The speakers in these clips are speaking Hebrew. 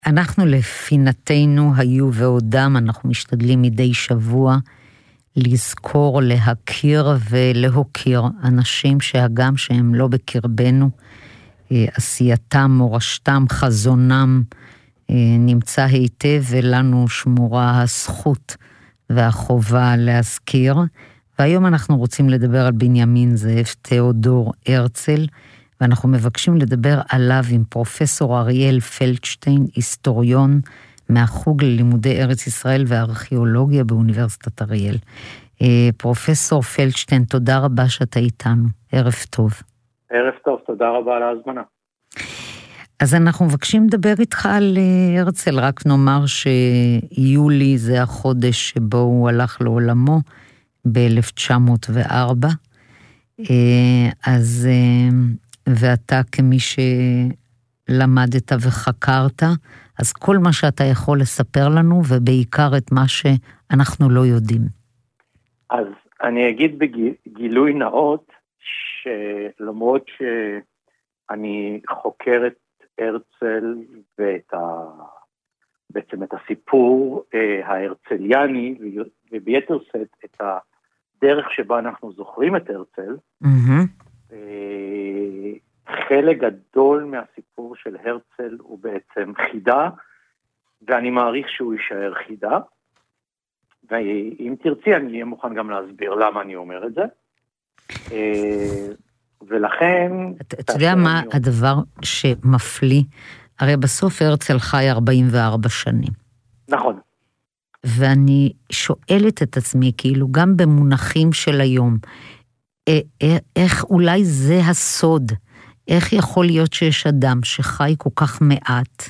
אנחנו לפינתנו היו ועודם, אנחנו משתדלים מדי שבוע לזכור, להכיר ולהוקיר אנשים שהגם שהם לא בקרבנו, עשייתם, מורשתם, חזונם נמצא היטב, ולנו שמורה הזכות והחובה להזכיר. והיום אנחנו רוצים לדבר על בנימין זאב תיאודור הרצל, ואנחנו מבקשים לדבר עליו עם פרופסור אריאל פלדשטיין, היסטוריון מהחוג ללימודי ארץ ישראל וארכיאולוגיה באוניברסיטת אריאל. פרופסור פלדשטיין, תודה רבה שאתה איתנו. ערב טוב. ערב טוב, תודה רבה על ההזמנה. אז אנחנו מבקשים לדבר איתך על הרצל, רק נאמר שיולי זה החודש שבו הוא הלך לעולמו, ב-1904, אז ואתה כמי שלמדת וחקרת, אז כל מה שאתה יכול לספר לנו, ובעיקר את מה שאנחנו לא יודעים. אז אני אגיד בגילוי נאות, שלמרות שאני חוקר את הרצל בעצם את הסיפור ההרצליאני, וביתר שאת את הדרך שבה אנחנו זוכרים את הרצל, חלק גדול מהסיפור של הרצל הוא בעצם חידה, ואני מעריך שהוא יישאר חידה, ואם תרצי אני אהיה מוכן גם להסביר למה אני אומר את זה, ולכן... אתה יודע מה הדבר שמפליא? הרי בסוף הרצל חי 44 שנים. נכון. ואני שואלת את עצמי, כאילו גם במונחים של היום, איך אולי זה הסוד, איך יכול להיות שיש אדם שחי כל כך מעט,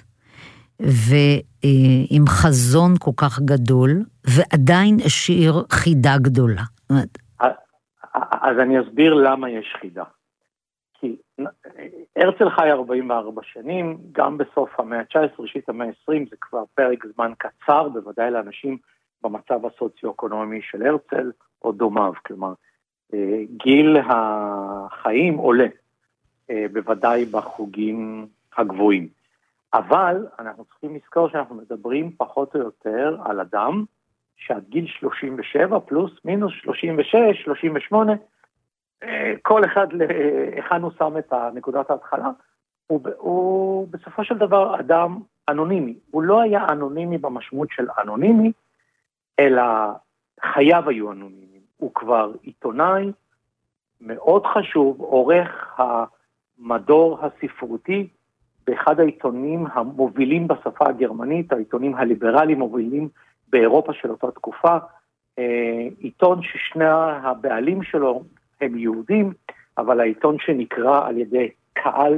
ועם חזון כל כך גדול, ועדיין השאיר חידה גדולה. אז אני אסביר למה יש חידה. כי הרצל חי 44 שנים, גם בסוף המאה ה-19, ראשית המאה ה-20, זה כבר פרק זמן קצר, בוודאי לאנשים במצב הסוציו-אקונומי של הרצל, או דומיו, כלומר, גיל החיים עולה, בוודאי בחוגים הגבוהים. אבל אנחנו צריכים לזכור שאנחנו מדברים פחות או יותר על אדם, שעד גיל 37 פלוס מינוס 36, 38, כל אחד לאחד הוא שם את נקודת ההתחלה, הוא בסופו של דבר אדם אנונימי. הוא לא היה אנונימי במשמעות של אנונימי, אלא חייו היו אנונימיים. הוא כבר עיתונאי מאוד חשוב, עורך המדור הספרותי, באחד העיתונים המובילים בשפה הגרמנית, העיתונים הליברליים מובילים באירופה של אותה תקופה, עיתון ששני הבעלים שלו הם יהודים, אבל העיתון שנקרא על ידי קהל,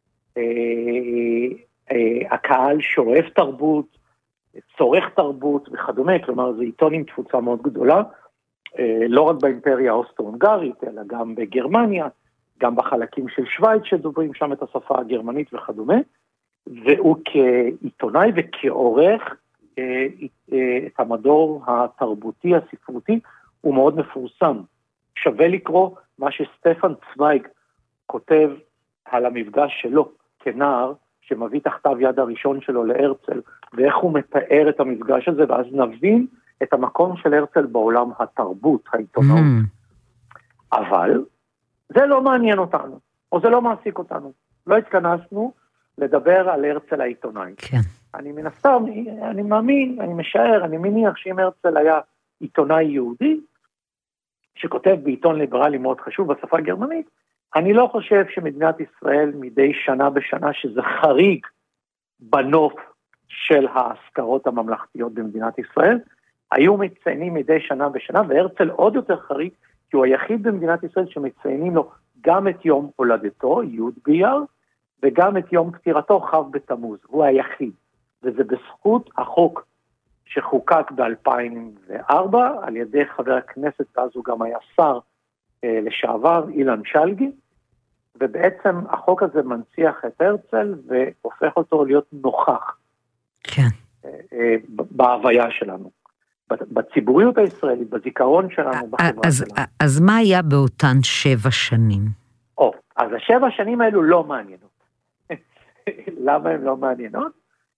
הקהל שאוהב תרבות, צורך תרבות וכדומה, כלומר זה עיתון עם תפוצה מאוד גדולה, לא רק באימפריה האוסטרו-הונגרית, אלא גם בגרמניה, גם בחלקים של שוויץ שדוברים שם את השפה הגרמנית וכדומה, והוא כעיתונאי וכעורך את המדור התרבותי הספרותי, הוא מאוד מפורסם. שווה לקרוא מה שסטפן צוויג כותב על המפגש שלו כנער, שמביא תחתיו יד הראשון שלו להרצל, ואיך הוא מתאר את המפגש הזה, ואז נבין את המקום של הרצל בעולם התרבות, העיתונאות. אבל זה לא מעניין אותנו, או זה לא מעסיק אותנו. לא התכנסנו לדבר על הרצל העיתונאי. כן. אני מנסה, אני מאמין, אני משער, אני מניח שאם הרצל היה עיתונאי יהודי, שכותב בעיתון ליברלי מאוד חשוב בשפה הגרמנית, אני לא חושב שמדינת ישראל מדי שנה בשנה, שזה חריג בנוף של ההזכרות הממלכתיות במדינת ישראל, היו מציינים מדי שנה בשנה, והרצל עוד יותר חריג, כי הוא היחיד במדינת ישראל שמציינים לו גם את יום הולדתו, י' באייר, וגם את יום פטירתו, כ' בתמוז. הוא היחיד. וזה בזכות החוק שחוקק ב-2004, על ידי חבר הכנסת, ואז הוא גם היה שר לשעבר, אילן שלגי, ובעצם החוק הזה מנציח את הרצל, והופך אותו להיות נוכח. כן. בהוויה שלנו. בציבוריות הישראלית, בזיכרון שלנו, בחברה שלנו. אז מה היה באותן 7 שנים? אז ה7 שנים האלו לא מעניינות. למה הן לא מעניינות?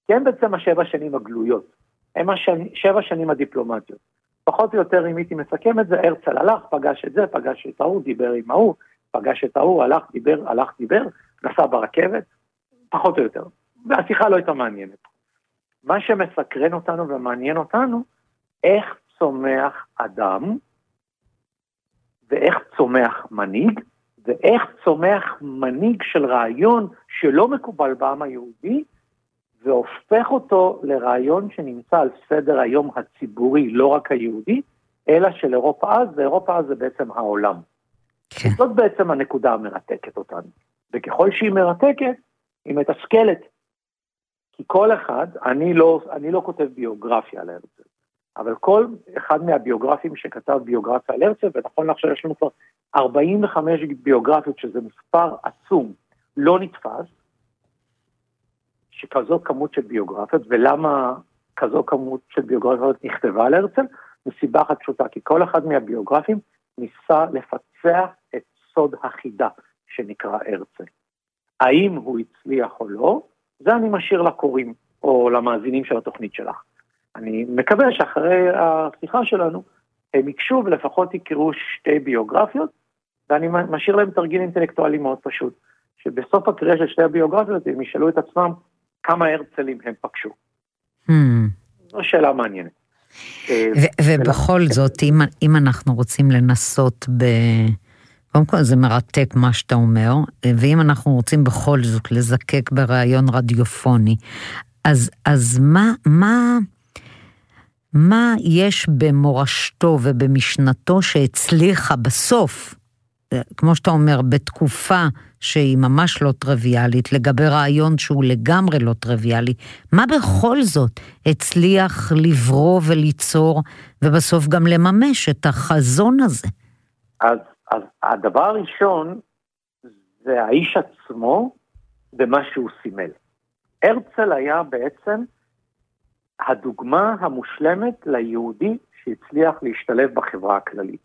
כי הם בעצם 7 שנים הגלויות, הם 7 שנים הדיפלומטיות. פחות או יותר, אם הייתי מסכם את זה, הרצל הלך, פגש את זה, פגש את ההוא, דיבר עם ההוא, פגש את ההוא, הלך, דיבר, נסע ברכבת, פחות או יותר. והשיחה לא הייתה מעניינת. מה שמסקרן אותנו ומעניין אותנו, איך צומח אדם, ואיך צומח מנהיג, ואיך צומח מנהיג של רעיון שלא מקובל בעם היהודי, והופך אותו לרעיון שנמצא על סדר היום הציבורי, לא רק היהודי, אלא של אירופה אז, ואירופה אז זה בעצם העולם. כן. זאת בעצם הנקודה המרתקת אותנו. וככל שהיא מרתקת, היא מתסכלת. כי כל אחד, אני לא כותב ביוגרפיה על הרצל, אבל כל אחד מהביוגרפים שכתב ביוגרפיה על הרצל, ונכון לעכשיו יש לנו כבר 45 ביוגרפיות, שזה מספר עצום, לא נתפס, שכזו כמות של ביוגרפיות, ולמה כזו כמות של ביוגרפיות נכתבה על הרצל? מסיבה אחת פשוטה, כי כל אחד מהביוגרפים ניסה לפצח את סוד החידה שנקרא הרצל. האם הוא הצליח או לא, זה אני משאיר לקוראים, או למאזינים של התוכנית שלך. אני מקווה שאחרי השיחה שלנו, הם יקשו ולפחות יקראו 2 ביוגרפיות, ואני משאיר להם תרגיל אינטלקטואלי מאוד פשוט, שבסוף הקריאה של 2 הביוגרפיות, הם ישאלו את עצמם כמה הרצלים הם פגשו. זו שאלה מעניינת. ובכל זאת, אם אנחנו רוצים לנסות קודם כל זה מרתק מה שאתה אומר, ואם אנחנו רוצים בכל זאת לזקק ברעיון רדיופוני, אז מה יש במורשתו ובמשנתו שהצליחה בסוף, כמו שאתה אומר, בתקופה שהיא ממש לא טריוויאלית, לגבי רעיון שהוא לגמרי לא טריוויאלי, מה בכל זאת הצליח לברוא וליצור, ובסוף גם לממש את החזון הזה? אז הדבר הראשון, זה האיש עצמו, במה שהוא סימל. הרצל היה בעצם הדוגמה המושלמת ליהודי שהצליח להשתלב בחברה הכללית.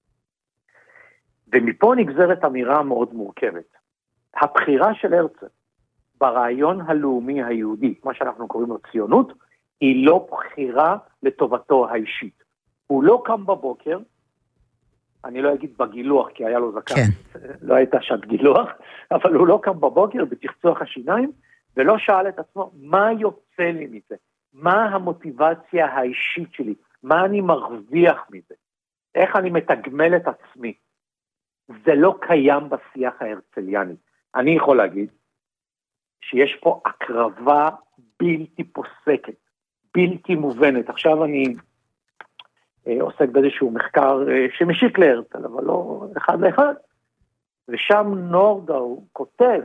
ומפה נגזרת אמירה מאוד מורכבת. הבחירה של הרצל ברעיון הלאומי היהודי, מה שאנחנו קוראים לו ציונות, היא לא בחירה לטובתו האישית. הוא לא קם בבוקר, אני לא אגיד בגילוח, כי היה לו זקן, כן. לא הייתה שעת גילוח, אבל הוא לא קם בבוקר בצחצוח השיניים, ולא שאל את עצמו, מה יוצא לי מזה? מה המוטיבציה האישית שלי? מה אני מרוויח מזה? איך אני מתגמל את עצמי? זה לא קיים בשיח ההרצליאני. אני יכול להגיד שיש פה הקרבה בלתי פוסקת, בלתי מובנת. עכשיו אני עוסק באיזשהו מחקר שמשיק להרצל, אבל לא אחד לאחד. ושם נורדאו כותב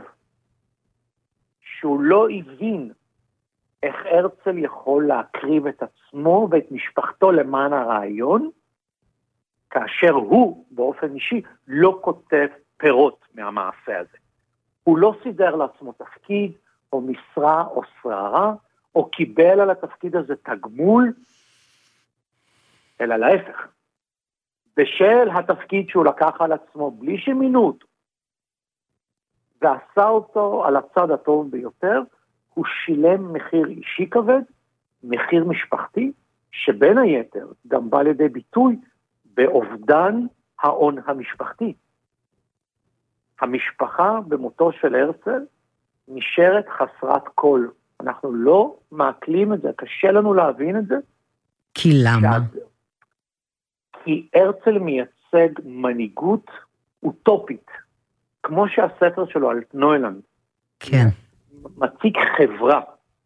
שהוא לא הבין איך הרצל יכול להקריב את עצמו ואת משפחתו למען הרעיון, כאשר הוא באופן אישי לא כותב פירות מהמעשה הזה. הוא לא סידר לעצמו תפקיד או משרה או שררה, או קיבל על התפקיד הזה תגמול, אלא להפך. בשל התפקיד שהוא לקח על עצמו בלי שמינו אותו, ועשה אותו על הצד הטוב ביותר, הוא שילם מחיר אישי כבד, מחיר משפחתי, שבין היתר גם בא לידי ביטוי באובדן ההון המשפחתי. המשפחה במותו של הרצל נשארת חסרת כל. אנחנו לא מעכלים את זה, קשה לנו להבין את זה. כי למה? כי הרצל מייצג מנהיגות אוטופית, כמו שהספר שלו על נוילנד. כן. מציג חברה,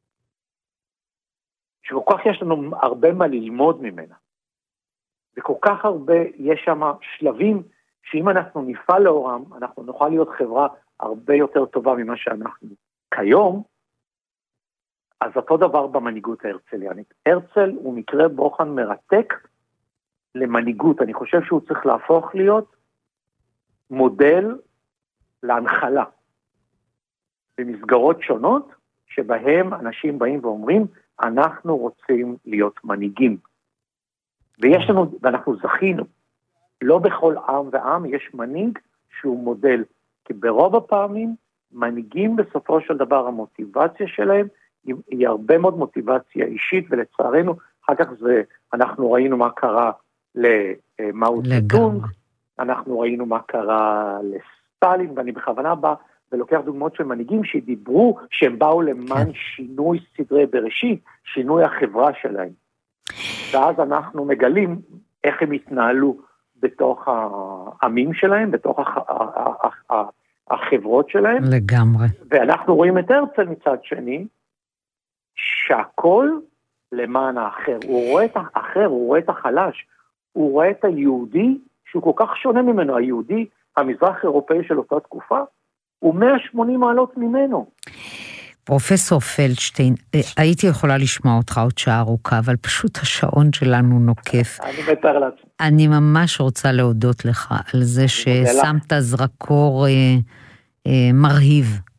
שכל כך יש לנו הרבה מה ללמוד ממנה. וכל כך הרבה, יש שם שלבים, שאם אנחנו נפעל לאורם, אנחנו נוכל להיות חברה הרבה יותר טובה ממה שאנחנו כיום, אז אותו דבר במנהיגות ההרצליאנית. הרצל הוא מקרה בוחן מרתק למנהיגות. אני חושב שהוא צריך להפוך להיות מודל להנחלה. במסגרות שונות, שבהם אנשים באים ואומרים, אנחנו רוצים להיות מנהיגים. ויש לנו, ואנחנו זכינו, לא בכל עם ועם יש מנהיג שהוא מודל, כי ברוב הפעמים מנהיגים בסופו של דבר המוטיבציה שלהם היא הרבה מאוד מוטיבציה אישית, ולצערנו, אחר כך אנחנו ראינו מה קרה למאו צטונג, אנחנו ראינו מה קרה לסטלין, ואני בכוונה בא ולוקח דוגמאות של מנהיגים שדיברו, שהם באו למען שינוי סדרי בראשית, שינוי החברה שלהם. ואז אנחנו מגלים איך הם התנהלו בתוך העמים שלהם, בתוך החברות שלהם. לגמרי. ואנחנו רואים את הרצל מצד שני, שהכל למען האחר. הוא רואה את האחר, הוא רואה את החלש, הוא רואה את היהודי, שהוא כל כך שונה ממנו, היהודי, המזרח אירופאי של אותה תקופה, הוא 180 מעלות ממנו. פרופסור פלדשטיין, הייתי יכולה לשמוע אותך עוד שעה ארוכה, אבל פשוט השעון שלנו נוקף. אני מתאר לעצמי. אני ממש רוצה להודות לך על זה ששמת זרקור מרהיב